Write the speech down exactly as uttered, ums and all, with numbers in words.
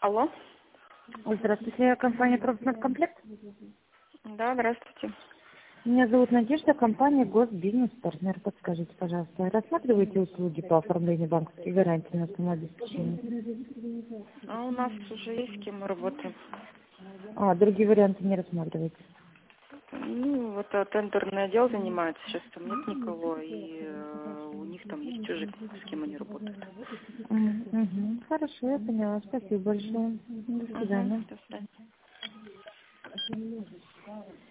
Алло. Здравствуйте, компания «Профмедкомплект». Да, здравствуйте. Меня зовут Надежда, компания «Госбизнес-партнер». Подскажите, пожалуйста, рассматриваете услуги по оформлению банковской гарантии на самообеспечение? А у нас уже есть с кем мы работаем. А, другие варианты не рассматриваете? Ну, вот а, тендерный отдел занимается, сейчас там нет никого, и э, у них там есть уже с кем они работают. Угу. Хорошо, я поняла. Спасибо большое. До Угу, свидания. до свидания.